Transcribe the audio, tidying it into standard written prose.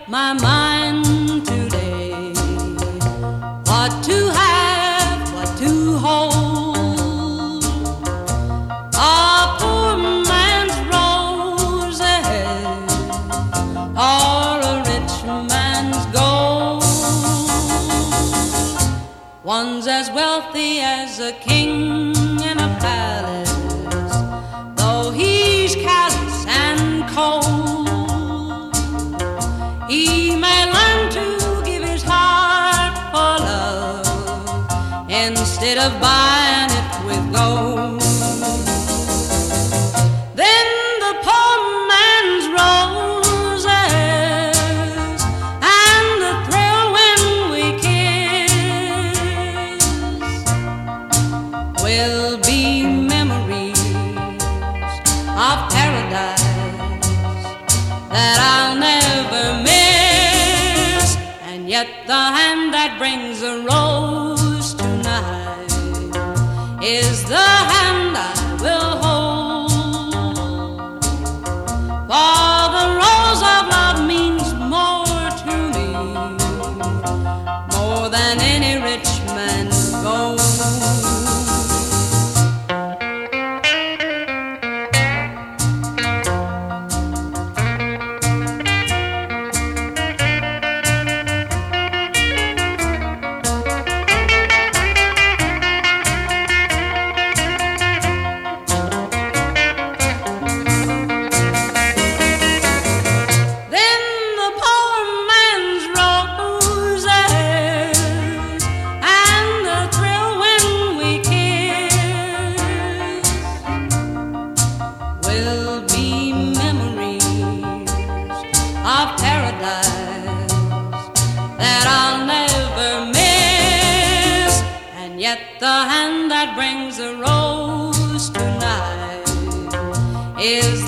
my mind today. What to have, what to hold. A poor man's roses or a rich man's gold. One's as wealthy as a king in a palace, though he's callous and cold. He may learn to give his heart for love instead of buying it with gold. Then the poor man's roses and the thrill when we kiss will be memories of paradise that I'll never miss. And yet the hand that brings a rose tonight is the hand I will hold. For the rose of love means more to me, more than any rich man's gold. Will be memories of paradise that I'll never miss. And yet the hand that brings a rose tonight is